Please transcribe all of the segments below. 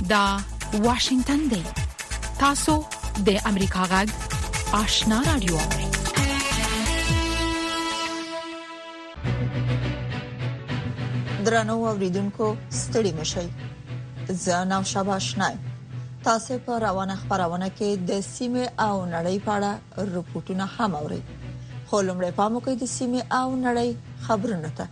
دا واشنگتن دی. تاسو د امریکا غږ آشنا رادیو. درنو اوریدونکو ستړي مشئ. زه نو شاباشنای. تاسو په روانه خبرونه کې د سیمه او نړۍ په اړه رپورټونه هم اورئ. خو لمړی پام وکړئ د سیمه او نړۍ خبرونه ته.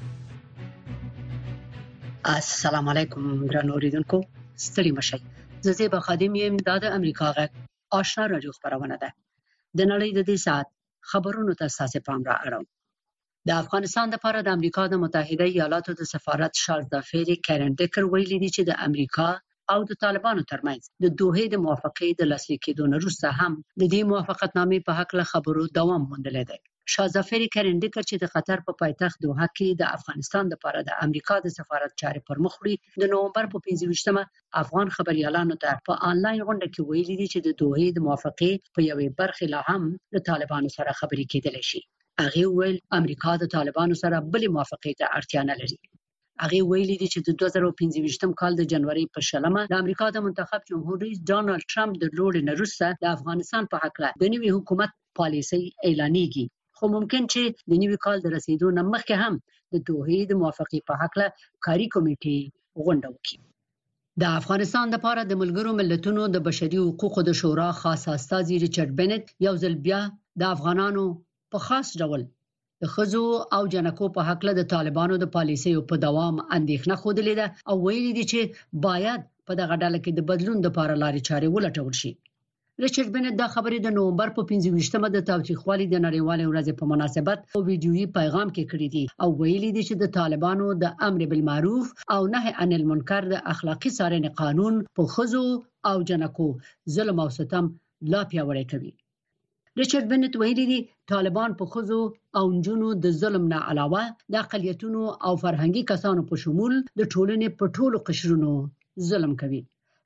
السلام علیکم درنو اوریدونکو ستړي مشئ. زه زیبا خادم یم. د امریکا غږ آشنا رادیو خبرونه ده. د نړۍ د دې ساعت خبرونو ته تاسو پام را اړوم. د افغانستان لپاره د امریکا د متحده ایالاتو د سفارت شازدافری کارن ډیکر ویلي دی چې د امریکا او د طالبانو ترمنځ د دوحې د موافقې د لاسلیک کېدو وروسته هم د دې موافقتنامې په حق له خبرو دوام موندلی دی. شازدافری کارن ډیکر چې د قطر په پایتخت دوحه کې د افغانستان لپاره د امریکا د سفارت چارې پر مخ وړي، د نومبر په 25مه افغان خبريالانو ته په آنلاین غونډه کې ویلي دي چې د دوحې د موافقې په یوې برخې لا هم د طالبانو سره خبرې کېدلی شي. هغه ویل امریکا د طالبانو سره بلې موافقې ته اړتیا نه لري. هغه ویلي دي چې د 2025م کال د جنوري په 20مه د امریکا د منتخب جمهور رئیس ډانلډ ټرمپ د لوړې وروسته د افغانستان په حق له د نوي حکومت پالیسي اعلانېږي، خو ممکن چې د نوي کال د رسیدو نه مخکې هم د دوحې د موافقې په حق له کاري کمیټې غونډه وکړي. د افغانستان لپاره د ملګرو ملتونو د بشري حقوقو د شورا خاص استازي ریچارډ بنت یو ځل بیا د افغانانو په خاص ډول د خزو او جنکو په حق له د طالبانو د پالیسیو په دوام اندېښنه خوده لیده او ویلي دي چې باید په دغه ډله کې د بدلون لپاره لارې چارې ولټول شي. ریچارډ بنت دا خبرې د نومبر په 25مه د تاوتریخوالي د نړیوالې ورځې په مناسبت او ویډیويي پیغام کې کړی دي او ویلي دي چې د طالبانو د امر بالمعروف او نهي عن المنکر د اخلاقی څارنې قانون په خزو او جنکو ظلم او ستم لا پیاوړی کوي. ریچارډ بنت ویلي دي طالبان په خزو او نجونو د ظلم نه علاوه د اقلیتونو او فرهنګي کسانو په شمول د ټولنې په ټولو قشرونو ظلم کوي.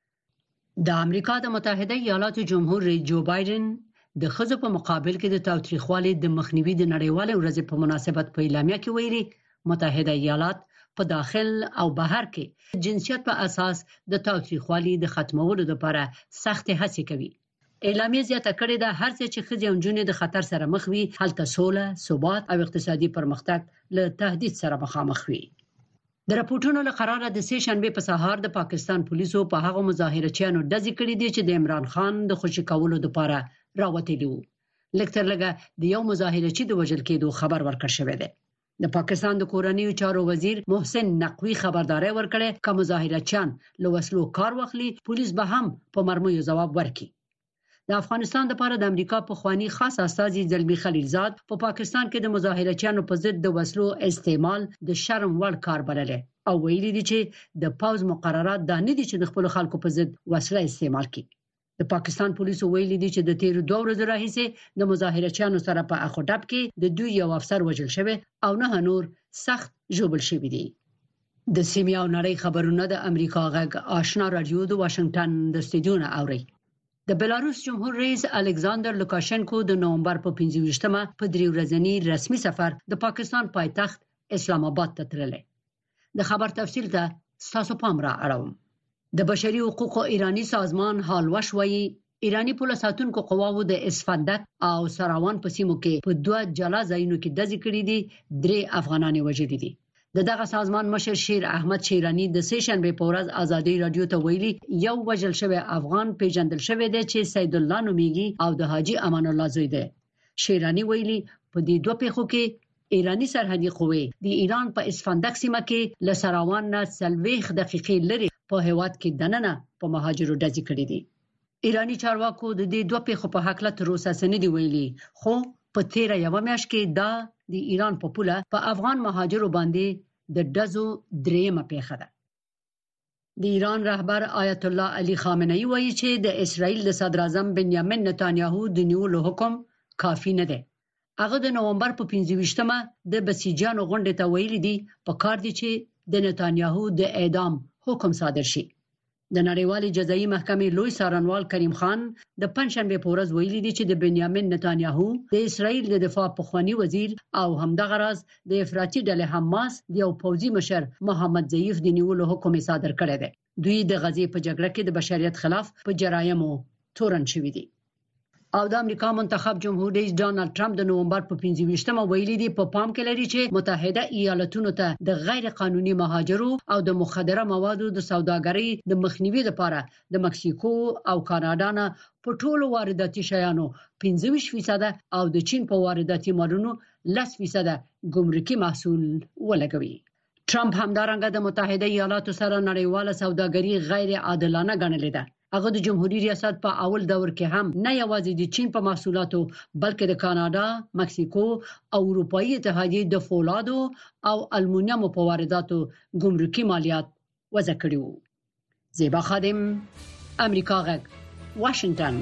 د امریکا د متحده ایالاتو جمهور رئیس جو بایدن د خزو په مقابل کې د تاوتریخوالي د مخنیوي د نړیوالې ورځې په مناسبت په اعلامیه کې ویلي متحده ایالات په داخل او بهر کې جنسیت په اساس د تاوتریخوالي د ختمولو لپاره سخت هڅې کوي. اعلامیه زیاته کړې ده هر څه چې ښځې او نجونې د خطر سره مخ وي هلته سوله، ثبات او اقتصادي پرمختګ له تهدید سره مخامخ وي. د راپورټونو له قراره د سه شنبه په سهار د پاکستان پولیسو په هغه مظاهرچیانو ډزې کړې دي چې د عمران خان د خوشي کولو لپاره راوتلي وو. لکتر لګه د یو مظاهرچی د وژل کېدو خبر ورکړ شوی دی. د پاکستان د کورنیو چارو وزیر محسن نقوی خبرداري ورکړه چې مظاهرچیان له وسلو کار واخلي پولیس به هم په مرموزو جواب ورکړي. د افغانستان لپاره د امریکا په خواني خاص استازي زلمی خلیلزاد په پاکستان کې د مظاهرچیانو په ضد د وسلو استعمال د شرم وړ کار بللی او ویلي دي چې د پاوز مقررات د نه دي چې د خپل خلکو په ضد وسله استعمال کړي. د پاکستان پولیسو ویلي دي چې د تیر 2 ورځې راهیسې د مظاهرچیانو سره په اخوټب کې د دوی یو افسر وژل شوی او نه نور سخت ژوبل شوی دي. د سیمه او نړۍ خبرونه د امریکا غږ آشنا رادیو د واشنگټن د استودیو نه اوري. د بلاروس جمهور رئیس الکساندر لوکاشنکو د نومبر په 25مه په 3 ورځنی رسمي سفر د پاکستان پایتخت اسلام آباد ته تللی. د خبر تفصیل ته تاسو پام را اړوم. د بشري حقوقو ایرانی سازمان حالوش وایي ایرانی پولیس ساتونکو قواوو د اسفندق او سراوان په سیمو کې په 2 جلا ځایونو کې ډزې کړې دي. 3 افغانان وژلي دي. دغه سازمان مشر شیر احمد شیرانی د سه شنبه په ورځ ازادي رادیو ته ویلي یو وژل شوی افغان پیژندل شوی دی چې سید الله نومیږي او د حاجی امان الله زوی دی. شیرانی ویلي په دې دوه پیښو کې ایرانی سرحدي قوې د ایران په اسفندق سیمه کې له سراوان نه 30 دقیقې لري په هواد کې دننه په مهاجرو ډزې کړې دي. ایرانی چارواکو د دې دوه پیښو په حق له تر اوسه څه نه دی ویلي، خو په 13 میاشت کې دا د ایران په پوله په افغان مهاجرو باندې د ډزو 3مه پیښه ده. د ایران رهبر آیت الله علی خامنه‌ای وایي چې د اسرائیل د صدر اعظم بنیامین نتانیاهو د نیولو حکم کافی نه دی. هغه د نومبر په 25مه د بسیجانو غونډې ته ویلي دي په کار دي چې د نتانیاهو د اعدام حکم صادر شي. د نړیوالې جزایي محکمې لوی څارنوال کریم خان د پنځشنبه په ورځ ویلي دی چې د بنیامین نتانیاهو د اسرائیل د دفاع پخوانی وزیر او همدغه راز د افراطي ډلې حماس د یو پوځي مشر محمد ضعیف د نیولو حکم صادر کړی دی. دوی د غزې په جګړه کې د بشریت خلاف په جرایمو تورن شوي دي. او د امریکا منتخب جمهور رئیس ډانلډ ټرمپ د نومبر په 25مه ویلي دی په پام کې لري چې متحده ایالاتونو ته د غیر قانوني مهاجرو او د مخدره موادو د سوداګرۍ د مخنیوي لپاره د مکسیکو او کاناډا نه په ټولو وارداتي شیانو 25% او د چین په وارداتي مالونو 10% ګمرکي محصول ولګوي. ټرمپ همدارنګه د متحده ایالاتو سره نړیواله سوداګري غیر عادلانه ګڼلې ده. هغه د جمهوریت ریاست په اول دور کې هم نه یوازې د چین په محصولاتو بلکې د کاناډا، مکسیکو او اروپאי اتحادیې د فولادو او المونیمو په وارداتو ګمرکي مالیات وضع کړي وو. زیبا خادم، امریکا غږ، واشنگټن.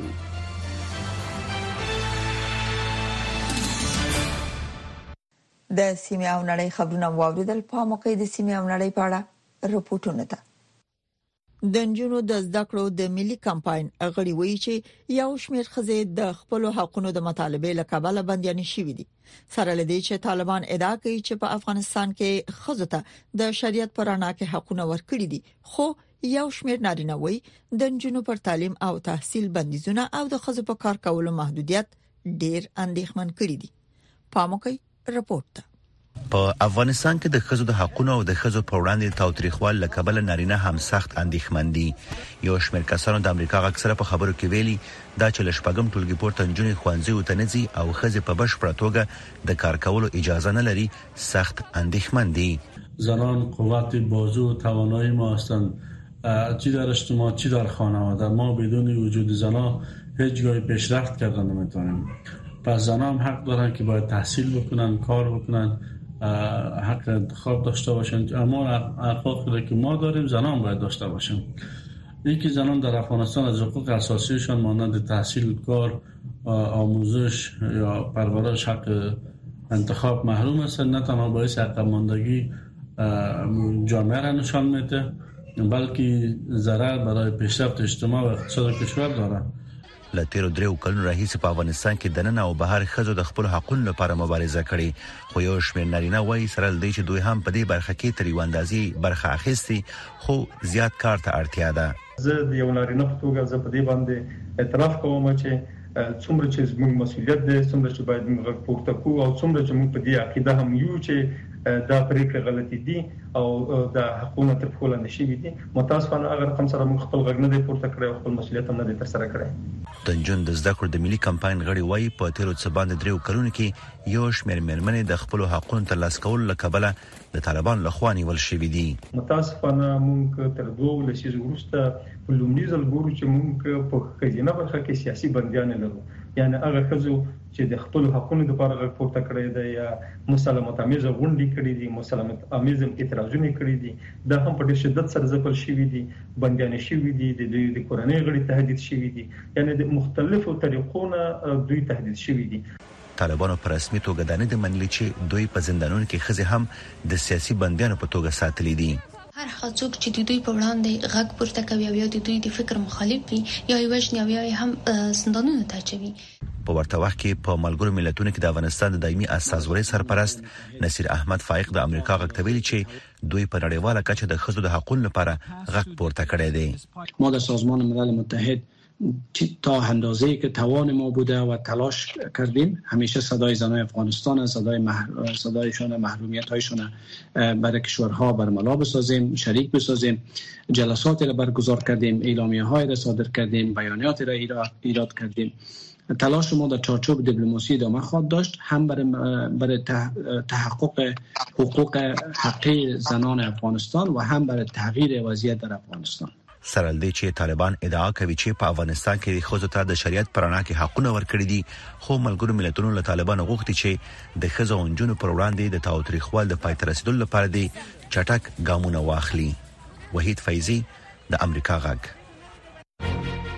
د سیمې او نړۍ خبرونه واوریدل. په موقع د سیمې او نړۍ په اړه رپورټونه ده. د نجونو د زده کړو د ملي کمپاین غړي وایي چې یو شمېر ښځې د خپل حقوقو د مطالبې لپاره بنديان شوي دي. سره لدی چې طالبان ادعا کوي چې په افغانستان کې ښځو ته د شریعت پر رڼا کې حقوق ورکړي دي، خو یو شمېر نارینه وایي د نجونو پر تعلیم او تحصیل بندیزونه او د ښځو په کار کولو محدودیت ډېر اندېښمن کړي دي. پاموکي رپورټ. په افغانستان کې د ښځو د حقوقو او د ښځو په وړاندې تاوتریخوال لکبل نارینه هم سخت اندېښمن دي. یو شمېر کسانو د امریکا غږ سره په خبرو کې ویلي دا چې لشپګم ټولګي پورته نجونې ښوونځي ته نه ځي او ښځې په بشپړه توګه د کار کولو اجازه نه لري، سخت اندېښمن دي. زنان قوت بازو و توانایی ما هستند، چی در اجتماع چی در خانواده. ما بدون وجود زنان هیچ جای پیشرفت کردن نمیتونیم. پس زنان هم حق دارن که باید تحصیل بکنن، کار بکنن، حق انتخاب داشته باشن. اما حقوقی که ما داریم زنان باید داشته باشن. یکی زنان در افغانستان از حقوق اساسیشان مانند تحصیل، کار، آموزش یا پرورش، حق انتخاب محروم هستند. نه تنها باعث عقب ماندگی جامعه را نشان میده بلکه ضرر برای پیشرفت اجتماع و اقتصاد کشور داره. لتیرو دریو کلونو راهیسې په افغانستان کې د نن او بهر ښځو د خپل حقوقو لپاره مبارزه کړې، خو یو شمېر نارینه وایي سره لدی چې دوی هم په دې برخه کې تر یو اندازې برخه اخیستي، خو زیات کار ته اړتیا ده. زه د یو نارینه په توګه زه په دې باندې اعتراف کوم چې څومره چې زموږ مسؤلیت دی، څومره چې باید موږ پورته کوو او څومره چې موږ په دې عقیده هم یو چې دا پریکړه غلطي دي او د حقوقو تر پښو لاندې شوي دي. متاسفانه هغه رقم سره موږ خپل غږ نه دی پورته کړی او خپل مسؤلیت هم نه دی ترسره کړی. د نجونو د زده کړو د ملي کمپاین غړي وایي په تیرو څه باندې دریو کلونو کې یو شمېر مېرمنې د خپل حقوقو ترلاسه کولو لپاره د طالبان لخوا نیول شوي دي. متاسفانه موږ تر 2 لسیزو وروسته په لومړي ځل ګورو چې موږ په ښځینه برخه کې سیاسي بندیان لرو. یعنی هغه ښځو چې د خپل حقوقو لپاره غږ پورته کړی دی یا مسالمت آمیزه غونډې کړې دي، مسالمت آمیزه اعتراضونه کړې دي، دا هم په ډېر شدت سره ځپل شوي دي، بندیان شوي دي، د کورنۍ غړي تهدید شوي دي. یعنی د مختلفو طریقو نه دوی تهدید شوي دي. طالبانو په رسمي توګه دا نه دی منلي چې دوی په زندانونو کې ښځې هم د سیاسي بندیانو په توګه ساتلي دي. هر څوک چې د دوی په وړاندې غږ پورته کوي او یا د دوی د فکر مخالف وي یا یې وژني او یا هم زندانونو ته اچوي. په ورته وخت کې په ملګرو ملتونو کې د افغانستان د دایمي استازورۍ سرپرست نصیر احمد فائق د امریکا غږ ته ویلي چې دوی په نړیواله کچه د ښځو د حقوقو لپاره غږ پورته کړی دی. ما در سازمان ملل متحد تا اندازه‌ای که توان ما بوده و تلاش کردیم همیشه صدای زنان افغانستان، صدایشان، محرومیت‌هایشان برای کشورها برملا بسازیم، شریک بسازیم. جلساتی را برگزار کردیم، اعلامیه‌های را صادر کردیم، بیانیاتی را ایراد کردیم. تلاش ما در چارچوب دیپلماسی ادامه خواهد داشت، هم برای تحقق حقوق حقیقی زنان افغانستان و هم برای تغییر وضعیت در افغانستان. سره لدی چې طالبان ادعا کوي چې په افغانستان کې ښځو ته د شریعت پر رڼا کې حقونه ورکړي دي، خو ملګرو ملتونو له طالبانو غوښتي چې د ښځو او نجونو پر وړاندې د تاوتریخوال د پای ته رسیدلو لپاره دي چټک ګامونه واخلي. وحید فیضی، د امریکا غږ.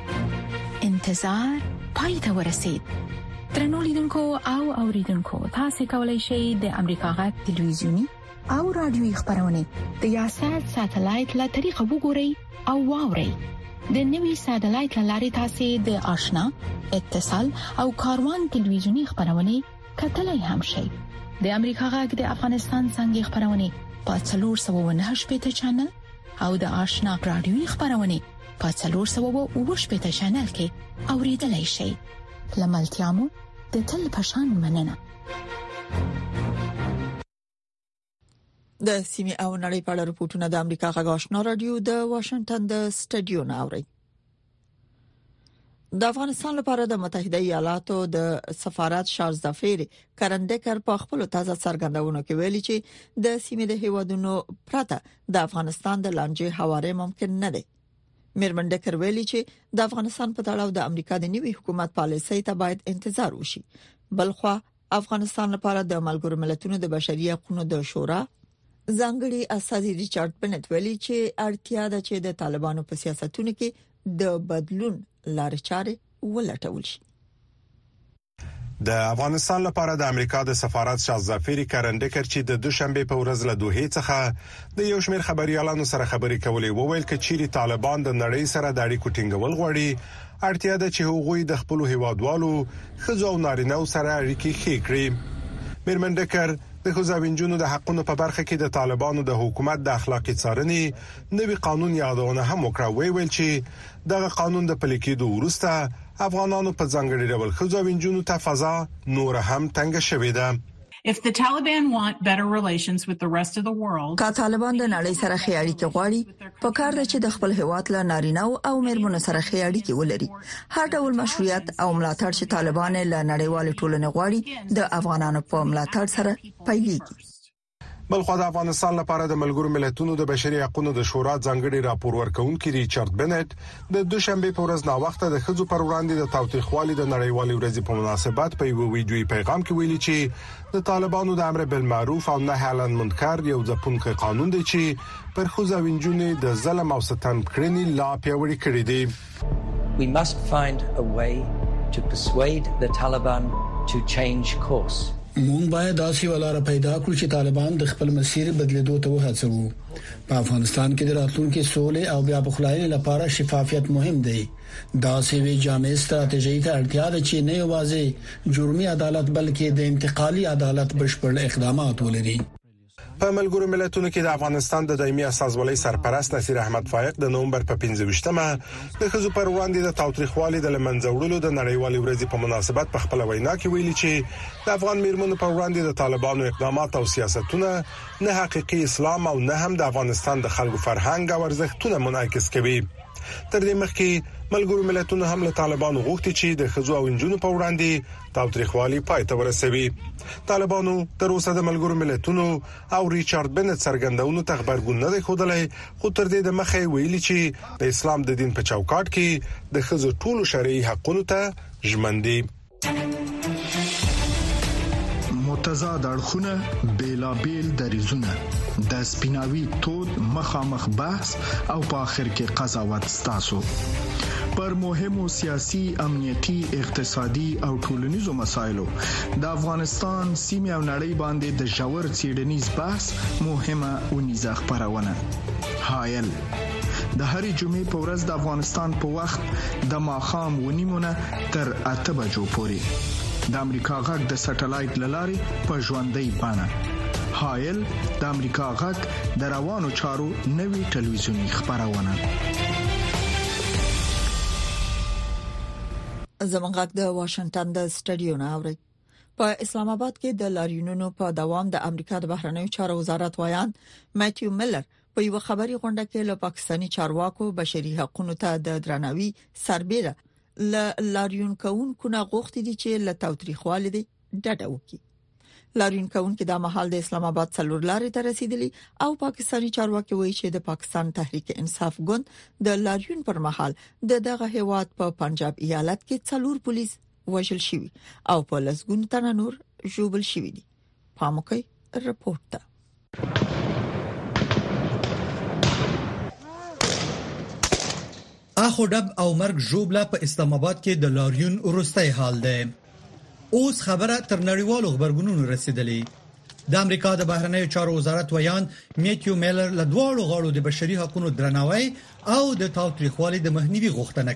انتظار پای ته ورسید. درنو لیدونکو او اوریدونکو، تاسو کولی شئ د امریکا غږ ټلویزیونی او رادیوي خبرونه د یاشر ساتلایت له طریقه وګورئ او واورئ. د نوي ساتلایت لارې تاسو د آشنا، اتصال او کاروان ټلویزیونی خبرونه کتلای هم شئ. د امریکا غږ د افغانستان څنګه خبرونه په 498 چینل او د آشنا رادیوي خبرونه په 320 چینل کې اوریدلای شئ. لملتيامو د تل پشان مننه. د سیمه او نړۍ په اړه راپورټونه د امریکا غږ آشنا رادیو د واشنگټن د سټډیو نه اوري. د افغانستان لپاره د متحده ایالاتو د سفارت چارلز دافیر کرندکر په خپل تازه څرګندونو کې ویلي چې د سیمې د هیوادونو پرته د افغانستان د لانجې حواله ممکن نه ده. میرمنډکر ویلي چې د افغانستان په تړاو د امریکا د نوي حکومت پالیسۍ ته باید انتظار وشي. بلخو افغانستان لپاره د ملګرو ملتونو د بشري حقوقو د شورا ځانګړي اساسي ریچارډ بنت ویلي چې اړتیا ده چې د طالبانو په سیاستونو کې د بدلون لارې چارې ولټول شي. د افغانستان لپاره د امریکا د سفارت چارلز دافیر کرندکر چې د دوشنبه په ورځ له دوحې څخه د یو شمېر خبريالانو سره خبرې کولې وویل چې چیرې طالبان د نړۍ سره د اړیکو ټینګول غواړي اړتیا ده چې هغوی د خپل هیوادوالو خځو او نارینه‌و سره اړیکې ښې کړي. میرمنډکر د خوځاوینجونو د حقونو په برخه کې د طالبانو د حکومت د اخلاقی څارنې نوي قانون یادونه هم وکړه. ویل چې دغه قانون د پلي کېدو وروسته افغانانو په ځانګړي ډول خوځاوینجونو ته فضا نور هم تنګ شوې ده. If the Taliban want better relations with the rest of the world, که طالبان د نړۍ سره ښې اړیکې غواړي، په کار ده چې د خپل هیواد له نارینه‌و او میرمنو سره ښې اړیکې ولري. هر ډول مشروعیت او ملاتړ چې طالبان له نړیوال ټولنې غواړي، د افغانانو په ملاتړ سره پیلېږي. بلخو د افغانستان لپاره د ملګرو ملتونو د بشري حقوقو د شورا ځانګړي راپور ورکونکي ریچارډ بنت د دوشنبه په ورځ نا وخته د خځو پر وړاندې د تاوتریخوالي د نړیوالې ورځې په مناسبت په یو ویډیوي پیغام کې ویلي چې د طالبانو د امر بالمعروف او نهي عن المنکر یو ځپونکي قانون دی چې پر خوځاوینجونو د ظلم او ستم کړنې لا پیوړې کړې دي. We must find a way to persuade the Taliban to change course. مونږ باید داسې ولاره پیدا کړو چې طالبان د خپل مسیر بدلیدو ته وهڅوي. په افغانستان کې د راتلونکي سولې او بیا بخلاینې لپاره شفافیت مهم دی. داسې وی جامع ستراتیژي ته اړتیا ده چې نه یوازې جرمي عدالت بلکې د انتقالي عدالت بشپړ اقدامات ولري. په ملګرو ملتونو کې د افغانستان د دایمي اساسولۍ سرپرست نصیر احمد فائق د نومبر په 15مه د خزو پر وړاندې د تاوتریخوالي د لمنځوړلو د نړیوالې ورځې په مناسبت په خپل وینا کې ویلي چې د افغان میرمنو پر وړاندې د طالبانو اقدامات او سیاستونه نه حقيقي اسلام او نه هم د افغانستان د خلکو فرهنګ او ارزښتونه منعکس کوي. تر دې مخکې ملګرو ملتونو هم له طالبانو غوښتي چې د خزو او انجونو په وړاندې تاوتریخوالي پای ته ورسوي. طالبانو تر اوسه د ملګرو ملتونو او ریچارډ بنت څرګندونو ته خبرګون نه دی ښودلی، خو تر دې د مخه ویلي چې د اسلام د دین په چوکاټ کې د خزو ټولو شرعي حقوقو ته ژمن دي. متضاد اړخونه بیلابیل دریزونه د سپیناوي تود مخامخ بحث او په اخر کې قضاوت ستاسو پر مهمو سیاسي، امنیتي، اقتصادي او ټولنیزو مسایلو د افغانستان سیمه او نړۍ باندې د ژور څېړنیز بحث مهمه ونیزه خبرونه. هایل د هرې جمعې په ورځ د افغانستان په وخت د ماښام ونیمونه تر 8 بجو پورې د امریکا غږ د سټلایټ لارې په ژوندۍ بڼه. هایل د امریکا غږ د روانو چارو نوي ټلویزیونی خبرونه. زمونږ غږ د واشنگټن د سټډیو نه اوري. په اسلام آباد کې د لاریونونو په دوام د امریکا د بهرنیو چارو وزارت وایان ماتیو میلر په یو خبري غونډه کې له پاکستاني چارواکو بشري حقوقو ته د درناوي سربېره لاریون کونکو نه غوښتي دي چې له تاوتریخوالي دي ډډه وکړي. لاریون کونکو د محل د اسلام آباد څلور لارې ته رسیدلی او پاکستاني چارواکي وایي چې د پاکستان تحریک انصاف ګوند د لاریون پر مهال دغه هیواد په پنجاب ایالت کې 4 پولیس وژل شوي او په لسګون تنه نور ژوبل شوي دي. پاموکي رپورټ ده. اخو ډب او مرګ ژوبله په اسلام آباد کې د لاریون وروستۍ حال ده. اوس خبره تر نړیوالو خبرګونونو رسیدلې. د امریکا د بهرنیو چارو وزارت ویان میتیو میلر له دواړو غاړو د بشري حقوقو درناوی او د تاوتریخوالي د مخنیوي غوښتنه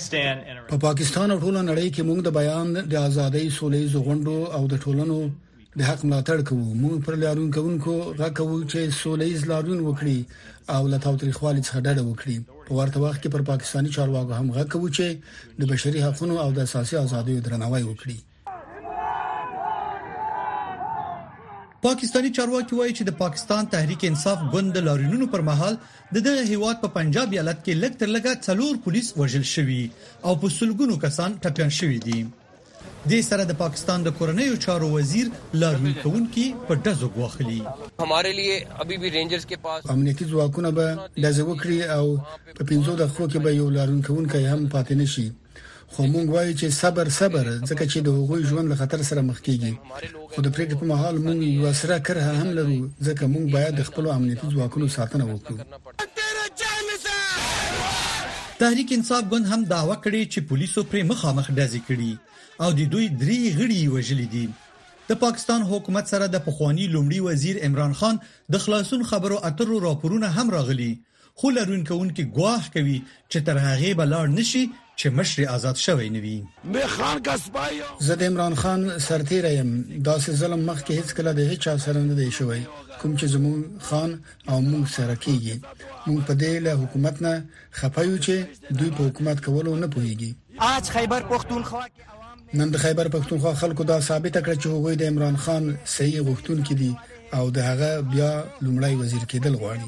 کړې. په پاکستان او ټول نړۍ کې موږ د بیان د ازادۍ، سولې، غونډو او د ټولنو د حق ملاتړ کوو. موږ پر لاریون کوونکو غواړو چې سولهییز لاریون وکړي او له تاوتریخوالي څخه ډډه وکړي. په ورته وخت کې پر پاکستاني چارواکو هم غواړو چې د بشري حقوقو او د اساسي ازادیو درناوی وکړي. پاکستانی چارواکي وایي چې د پاکستان تحریک انصاف ګوند د لاریونونو پر مهال د دغه هیواد په پنجاب ایالت کې لږ تر لږه 4 پولیس وژل شوي او په سلګونو کسان ټپيان شوي دي. د سره د پاکستان د کورنیو چارو وزیر لاریون کوونکي په دزو غوښلي. हमारे लिए अभी भी रेंजर्स के पास امنیتي ځواکونه به دزو وکړي او په 15 دقیقو کې به یو لاریون کوونکی هم پاتې نشي. خو موږ وایو چې صبر ځکه چې د هغوی ژوند له خطر سره مخ کیږي. خو د پریکړې په مهال موږ یو سره کرها هم لرو ځکه موږ باید د خپل امنیتي ځواکونو ساتنه وکړو. تحریک انصاف ګوند هم دعوا کړې چې پولیسو پر مخامخ ډزې کړي او د دوی 3 غړي وژلي دي. د پاکستان حکومت سره د پخوانی لومړي وزیر عمران خان د خلاصون خبرو اترو راپورونه هم راغلي. خو لرون کوونکي ګواښ کوي چې تر هغه بلار نشي چې مشر آزاد شوی نوي. زه د عمران خان سرتیری یم. داسې ظلم مخکې هیڅ کله د هیڅ سره نه دی شوی کوم چې زمون خان او موږ سره کیږي. موږ په دې له حکومت نه خپایو چې دوی په حکومت کولو نه پوهیږي. آج خیبر پختونخوا نن د خیبر پختونخوا خلکو دا ثابت کړ چې هغوی د عمران خان صحیح غوښتونکي دي او د هغه بیا لومړی وزیر کېدل غواړي.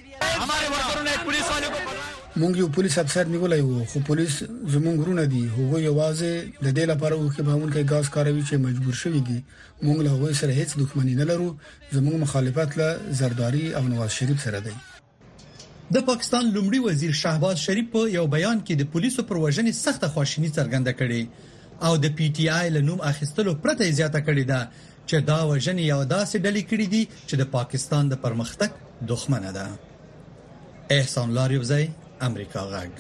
مونږ یو پولیس افسر نیولای وو خو پولیس زمونږ ورونه دي. هغه یوازې د دې لپاره وو چې به مونږه غاز کاروي چې مجبور شوی دي. مونږ له هغه سره هیڅ دښمنی نه لرو. زمونږ مخالفت له زرداری او نواز شریف سره دی. د پاکستان لومړي وزیر شهباز شریف په یو بیان کې د پولیسو پر وژنې سخت خواشینی څرګنده کړې او د پی ټی آی له نوم اخیستلو پرته زیاته کړې ده چې دا وژنې یو داسې ډلې کړې دي چې د پاکستان د پرمختګ دښمنه ده. احسان لاریوزی امریکا غږ.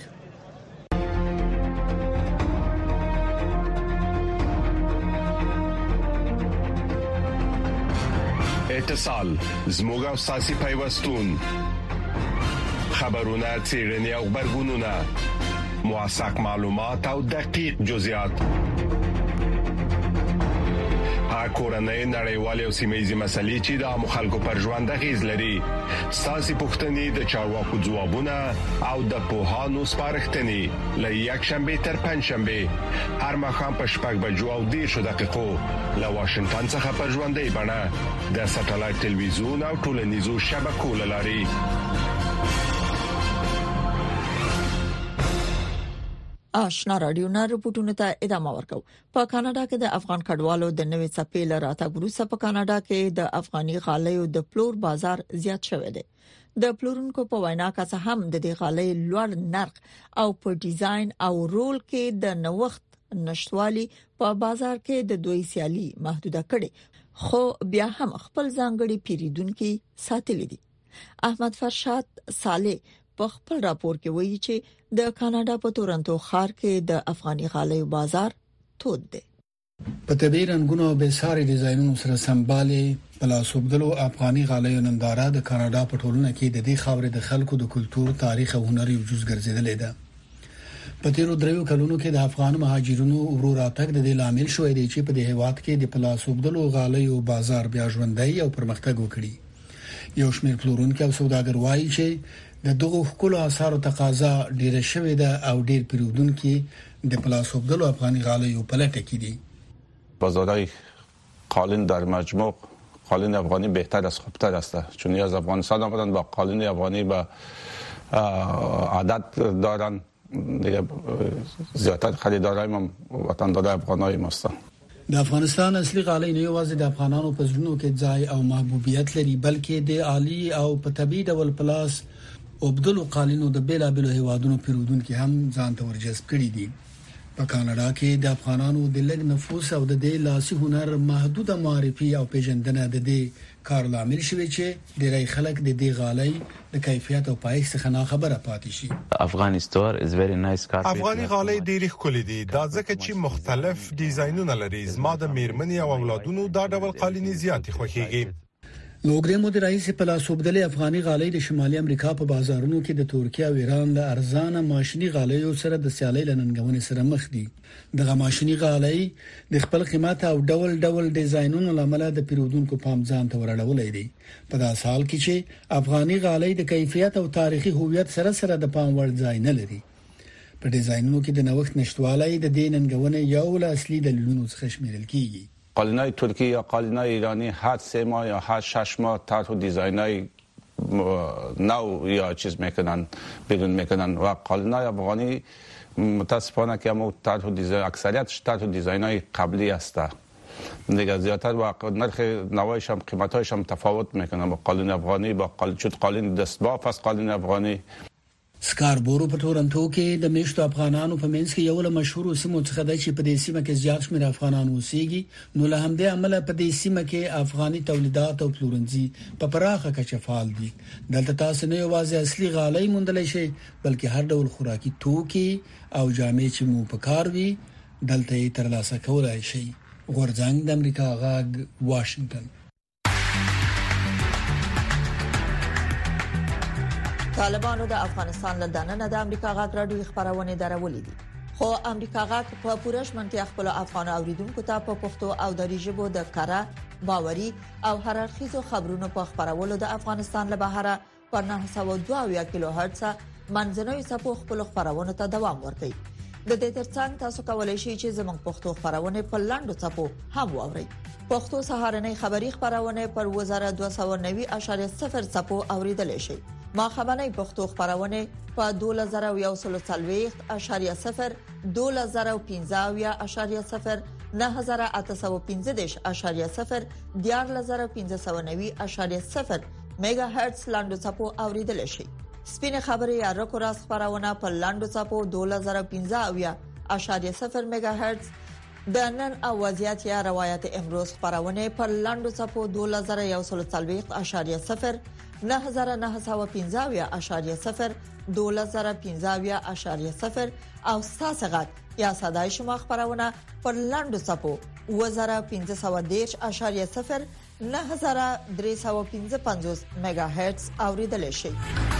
اتصال زموږ او ساسي پیوستون خبرونه چیرنی او خبرګونونه موثق معلومات او دقیق جزئیات کورنۍ نړیوالې او سیمه‌یزې مسلې چې د مخالکو پر ژوند غیز لري. ساسي پوښتنې د چارواکو ځوابونه او د پوهانو سپارښتنې له یک شنبه تر پنځ شنبه هر مخام په 6:10 له واشنگټن څخه پر ژوندۍ بڼه د ساتلایت ټلویزیون او ټولنیزو شبکو لاري. آشنا رادیو نه رپورټونه ته ادامه ورکو. په کاناډا کې د افغان کډوالو د نوې څپې لراته ګروسه په کاناډا کې د افغاني غالیو د پلور بازار زیات شوی دی. د پلورونکو په وینا کې هم د دې غالۍ لوړ نرخ او په ډیزاین او رول کې د نوښت نشټوالي په بازار کې د دوی سیالي محدوده کړي خو بیا هم خپل ځانګړي پیریدونکو ساتلي دي. احمد فرشاد صالح په خپل راپور کې وایي چې د کاناډا په تورنټو ښار کې د افغاني غالیو بازار تود دی. په طبيعي رنگونو او بساري ډیزاینونو سره سمبالې پلاسوبدلو افغاني غالیو ننداره د کاناډا په ټولنه کې د دې خاورې د خلکو د کلچر، تاریخ او هنر یو جز ګرځیدلې ده. په تیرو دریو کلونو کې د افغان مهاجرونو ورو راتګ د دې لامل شوې دی چې په دې هیواد کې د پلاسوبدلو غالیو بازار بیا ژوندۍ او پرمختګ وکړي. یو شمېر پلورونکو او سوداګر وایي چې د دغه خپل آثارو تقاضا ډیره شوې ده او ډیر پیرودونکو د پلاسوبدلو افغاني غالیو په لټه کې دي. بازارهای قالین در مجموع قالین افغانی بهتر از خوبتر است، چون از افغانستان آمدن با قالین افغانی به عادت دارن دیگه. زیاتر خریدارای ما وطندار افغانای ماستن. د افغانستان اصلي غالۍ نه یوازې د افغانانو په ژوند کې ځای او محبوبیت لري بلکې د عالی او په طبي ډول پلاس وبدلو قالینو د بیلابلو هیوادونو پیرودونکو هم ځان ته ورجذب کړي دي. په کاناډا کې د افغانانو د لږ نفوس او د دې لاسي هنر محدوده معرفي او پیژندنه د دې کار لامل شوی چې ډیری خلک د دې غالۍ د کیفیت او پایښت څخه خبره پاتې شي. افغاني غالۍ ډېر ښکلي دي دا ځکه چې مختلف ډیزاینونه لري. زما د میرمنې او اولادونو دا ډول قالینې زیاتې خوښیږي. لوګرې مودې راهیسې په لاس وبدلې افغاني غالۍ د شمالي امریکا په بازارونو کې د ترکیه او ایران له ارزانه ماشيني غالیو سره د سیالۍ لننګونې سره مخ دي. دغه ماشيني غالۍ د خپل قیمت او ډول ډول ډیزاینونو لامل د پیرودونکو پام ځان ته ورړولې دي. په داسې حال کې چې افغاني غالۍ د کیفیت او تاریخي هویت سره د پام وړ ځای نه لري. په ډیزاینونو کې د نوښت نشټوالۍ د دې ننګونې یو له اصلي دلیلونو څخه شمیرل کیږي. قالینای ترکی یا قالینای ایرانی هر 3 ماه یا هر 6 ماه طرح و دیزاینای نو یا چیز میکنن بیرون میکنن و قالینای افغانی متاسفانه که ما طرح و دیزاین اکثریتش طرح و دیزاینای قبلی است دیگه زیاتر و نرخ نوایش هم قیمتایش هم تفاوت میکنه با قالین افغانی با قالین دستباف است قالین افغانی. سکاربورو په تورنټو کې د میشتو افغانانو په منځ کې یو له مشهور سیمو څخه د چې په دې سیمه کې زیات شمېر افغانان اوسېږي، نو له همدې عمله په دې سیمه کې افغاني تولیدات او پلورنځي په پراخه کچه فعال دي. دلته تاسو نه یوازې اصلي غالۍ موندلی شئ بلکې هر ډول خوراکي توکي او جامې چې مو په کار وي دلته یې ترلاسه کولای شئ. غورځنګ د امریکا غږ واشنگټن. طالبانو د افغانستان له دننه د امریکا غږ راډیو خبرونه درولې دي، خو امریکا غږ په پوره شمنتیا خپل افغان اوریدونکو ته په پښتو او دری ژبه د کاره باوري او هررخیزو خبرونو په خبرولو د افغانستان له بهره پر 902 کیلو هرتز منځنوي څپو خپل خبرونه ته دوام ورکوي. د دې ترڅنګ تاسو کولای شئ چې زموږ پښتو خبرونه په لاندو څپو هم واورئ. پښتو سهارنۍ خبری خبرونه پر 2290.0 څپو اوریدل شي. ما خبرنۍ پښتو خبرونه په 2140.0 2015.0 9815.0 14590.0 میگا هرتز لاندو څپو اوریدل شي. سپینه خبري یا رکوراس خبرونه په لاندو څپو 2015.0 میگا هرتز د نن او وضعیت یا روایت امروز خبرونه په لاندو څپو 2140.0 9915.0 2015.0 او ستاسغت یا صداي شما خبرونه پر لاندو څپو 1510.0 9355 میگا هرتز اوریدل شي.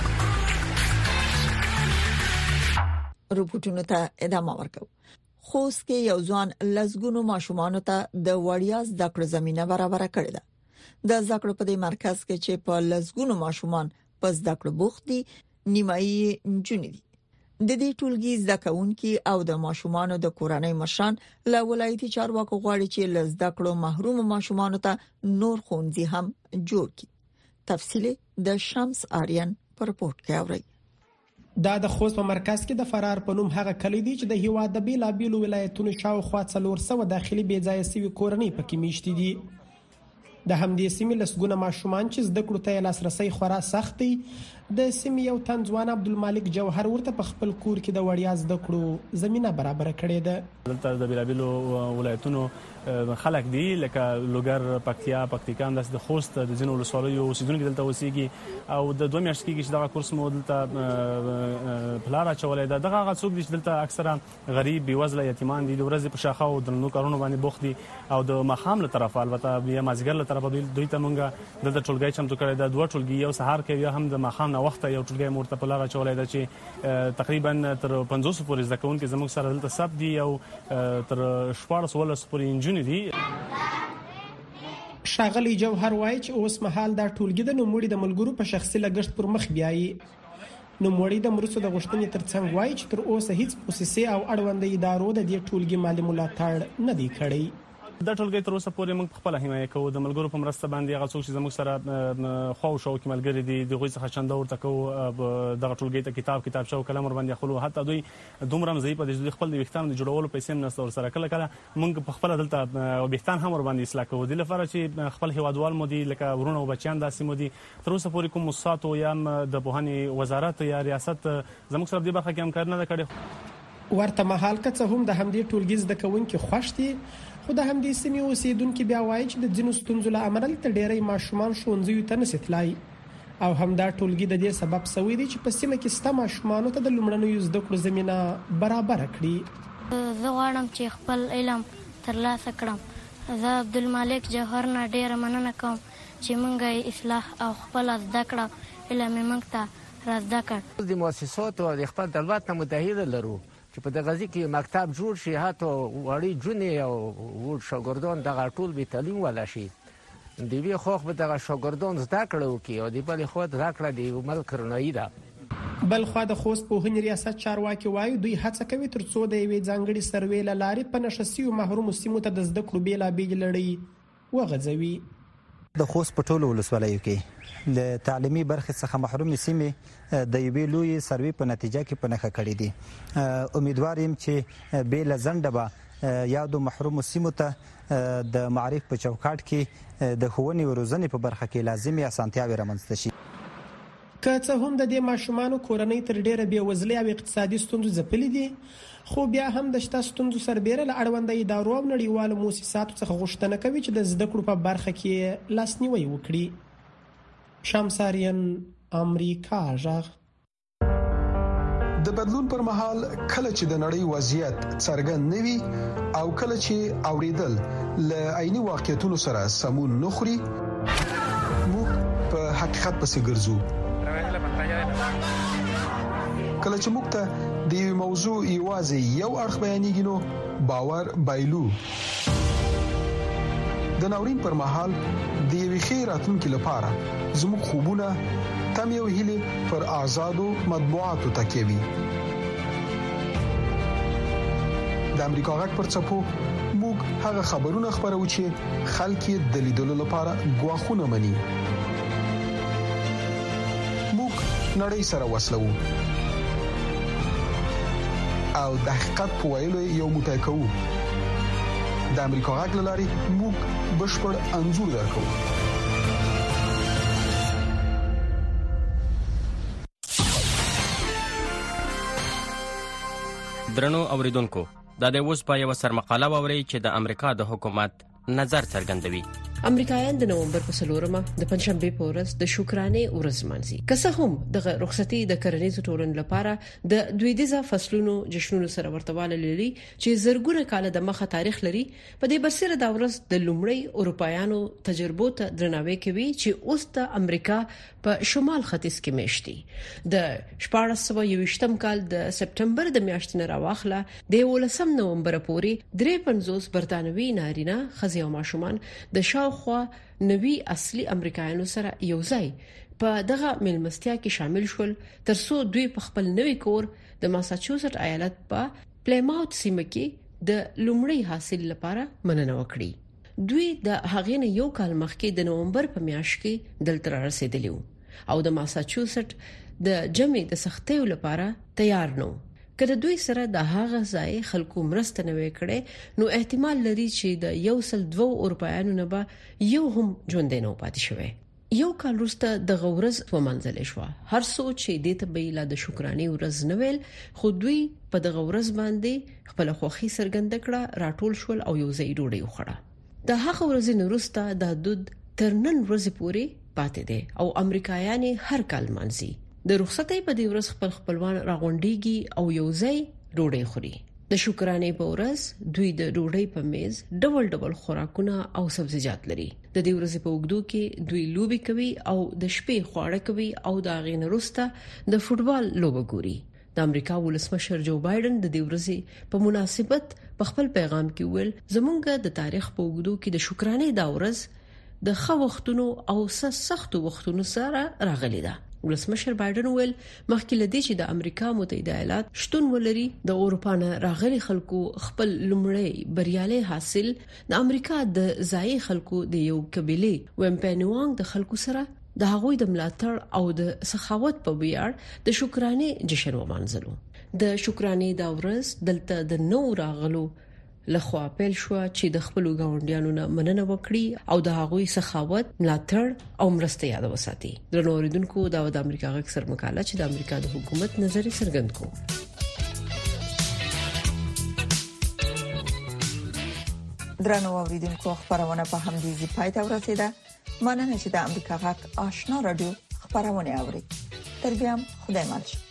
رپورټونو ته ادامه ورکوم. خوست کې یو ځوان لزګونو ماشومانو ته د وړیا زده کړې زمينه برابر کړې ده. د زده کړې په دې مرکز کې چې په لزګونو ماشومان په زده کړې بوخت دي، نیمایي نجونې دي. د دې ټولګي زده کوونکي او د ماشومانو د کورنۍ مشران له ولایتي چارواکو غواړي چې زده کړو محروم ماشومانو ته نور ښوونځي هم جوړ کړي. تفصیل د شمس آریان په رپورت کې اوري. دا د خوست په مرکز کې د فرار په نوم هغه کلی دی چې د هیواد د بیلابیلو ولایتونو شاوخوا 400 داخلي بې ځای سوي کورنۍ پکې میشتي دي. د همدې سیمې لسګونه ماشومان چې زده کړو ته لاسرسي خورا سخت دی. د سیمې یو تنځوان عبدالمالک جوهر ورته په خپل کور کې د وړیا زده کړو زمينه برابر کړې ده. دلته د بیلابیلو ولایتونو خلک دي لکه لوګر، پکتیکا، د خوست د ځینو ولسوالیو اوسیدونکو دلته اوسېږي او د 2 میاشتې کې چې دا کورس مو دلته پلاره چولې ده. دغه هغه څوک دي چې دلته اکثره غریب، بیوزله، یتیمان دي، د ورځې په شاخه او د نو کارونو باندې بوخت دي او د مخام له طرفه البته بیا مازیګر له طرفه دوی ته مونږ دلته ټولګي چمتو کړی ده. 2 ټولګي یو سهار کې یا هم د مخام نه وخت یو ټولګي مورته پلاره چولې ده چې تقریبا تر 500 پورې زده کوونکي زموږ سره دلته سب دي او تر 14 پورې انجونې دي. شاغلی جوهر وایي چې اوس مهال دا ټولګي د نوموړي د ملګرو په شخصي لګښت پر مخ بیایي. نوموړي د مرستو د غوښتنې ترڅنګ وایي چې تر اوسه هیڅ مؤسسه او اړوند ادارو د دې ټولګي مالي ملاتړ نه دی کړی. دا ټولګي تر اوسه پورې موږ خپل حمایت کوو د ملګرو په مرسته باندې. هغه څوک چې زموږ سره خو شو کې ملګری دي د غوي څخه چنده ورته کوو. دغه ټولګي ته کتابچه او قلم ور باندې خلو حتی دوی دومره مزي په دې خپل د وختانو د جوړولو پیسې نه ستور سره کله موږ په خپل دلته وختان هم ور باندې اصلاح کوو د لپاره چې خپل هیوادوال مو دي لکه ورونه او بچیان داسې مو دي. تر اوسه پورې کوم مؤسسات او یا د پوهنې وزارت یا ریاست زموږ سره د برخه کې هم کار نه کړي. ورته مهال که څه هم د همدې ټولګي زده کوونکي خوښ دي، خو د همدې سیمې اوسیدونکو بیا وایي چې د ځینو ستونزو له امله تر ډیری ماشومان ښوونځیو ته نشي تلای او همدا ټولګي د دې سبب سوي دي چې په سیمه کې ستا ماشومانو ته د لومړنیو زده کړو زمينه برابر کړي. زه غواړم چې خپل علم ترلاسه کړم. زه عبدالمالک جوهر نه ډیره مننه کوم چې موږ اصلاح او خپل زده کړه علم موږ ته رازده کړ. د مؤسساتو د خپل دولت متحده لرو چې په دغه ځای کې مکتب جوړ شي، حتی وړي جونې او وړ شاګردان دغه ټول به تعلیم ولا شي. د وی خوخ به دغه شاګردان زده کړو کې او د بل خو زده کړه د ملک رڼایي ده. بل خو د خوست په هنري ریاست چارواکي وایي دوی هڅه کوي ترڅو د یوې ځانګړي سروې لارې په نشسیو محروم سیمو ته د زده کړو بیلابېل لړۍ وغځوي. د خوست په ټولو ولسوالیو کې له تعلیمي برخې څخه محروم سیمې د یوې لوی سروې په نتیجه کې په نښه کړې دي. امیدوار یم چې بیل زنده به یادو محروم سیمو ته د معرف په چوکاټ کې د ښوونې او روزنې په برخه کې لازمي اسانتیاوې رامنځته شي. که څه هم د دې ماشومانو کورنۍ تر ډیره بېوزلۍ او اقتصادي ستونزو ځپلې دي، خو بیا هم د شته ستونزو سربیره له اړونده ادارو او نړیوالو موسساتو څخه غوښتنه کوي چې د زده کړو په برخه کې لاسنیوی وکړي. شمساریان، امریکا غږ. د بدلون پر مهال کله چې د نړۍ وضعیت څرګند نوي او کله چې اوریدل له عیني واقعیتونو سره سمون نخوري، موږ په حقیقت پسې ګرځو. کله چې موږ ته د یو موضوع یوازې یو اړخ بیانېږي نو باور بایلو. د ناورین پر مهال د یوې ښې راتلونکې لپاره زموږ خوبونه تم یو هیله پر آزادو مطبوعاتو تکیوي. د امریکا غږ پر څپو موږ هغه خبرونه خبرو چې خلک د لیدلو لپاره غواخونه مني. موږ نړۍ سره وصلو او د حقیقت په ویلو یو موټی کوو. د امریکا غږ لاري موږ بشپړ انځور درکو. درنو اوریدونکو، دا د اوس په یو سرمقاله ووري چې د امریکا د حکومت نظر څرګندوي. امریکایان د نومبر په 4مه د پنځشنبه په ورځ د شکرانې ورځ مانځي. که څه هم د رخصتي د کرنیزو ټولنې لپاره د دویدیزه فصلونو جشنونو سره ورتواله لري چې زرګونه کاله د مخه تاریخ لري. په دې برسره د ورځ د لومړی اروپایانو تجربو ته درناوی کوي چې اوس د امریکا په شمال ختیځ کې میشتي. د 1421م کال د سپټمبر د میاشتې نه راواخله د 18 نومبر پورې 53 برتانوي نارینه ښځې او ماشومان د شاوخوا نوي اصلي امریکایانو سره یو ځای په دغه ملمستیا کې شامل شول ترڅو دوی په خپل نوي کور د ماساچوسټ ایالت په پلیماوت سیمه کې د لومړی حاصل لپاره مننه وکړي. دوی د هغې نه یو کال مخکې د نومبر په میاشت کې دلته رسیدلی او د ماساچوسټ د جمع د سختیو لپاره تیار نو. کله دوی سره د هغه ځای خلکو مرسته نه وکړي نو احتمال لري چې د 102 اروپایانو نه به یو هم ژوند نه پاتې شوی. یو کال وروسته د غورز ومنځل شو. هر څوک چې د تبیله د شکرانې ورځ نه ویل، خو دوی په د غورز باندې خپل خوخي سرګند کړه، راټول شول او یو ځای ډوډۍ وخوړه. د هغه ورځې وروسته د دود تر نن ورځې پورې پاتې دي او امریکایان هر کال مانځي. د رخصتۍ په دې ورځ خپل خپلوان راغونډيږي او یو ځای ډوډۍ خوري. د شکرانې په ورځ دوی د ډوډۍ په میز ډول ډول خوراکونه او سبزیجات لري. د دې ورځې په وګړو کې دوی لوبي کوي او د شپې خواړه کوي او د غین وروسته د فوتبال لوبه ګوري. د امریکا ولسمشر جو بایدن د دې ورځې په مناسبت په خپل پیغام کې ویل، زمونږ د تاریخ په وګړو کې د شکرانې دا ورځ د خو وختونو او سختو وختونو سره راغلي ده. ولسمشر بایدن ویل مخکې لدی چې د امریکا متحده ایالات شتون ولري د اروپا نه راغلي خلکو خپل لومړی بریالي حاصل د امریکا د ځای خلکو د یو قبيله ومپنوانګ د خلکو سره د هغوی د ملاتړ او د سخاوت په ویاړ د شکرانې جشن ومانځلو. د شکرانې دا ورځ دلته د نو راغلو لخوا پیل شو چې د خپل ګاونډیانو نه مننه وکړي او د هغوی سخاوت، ملاتړ او مرسته یاد وساتي. درنو اوریدونکو، دا د امریکا غږ سر مقاله چې د امریکا د حکومت نظر څرګند کو. درنو اوریدونکو، خبرونه په همدې ځای پای ته ورسیده. مننه چې د امریکا غږ آشنا رادیو خبرونه اوري. تر بیا خدای مل.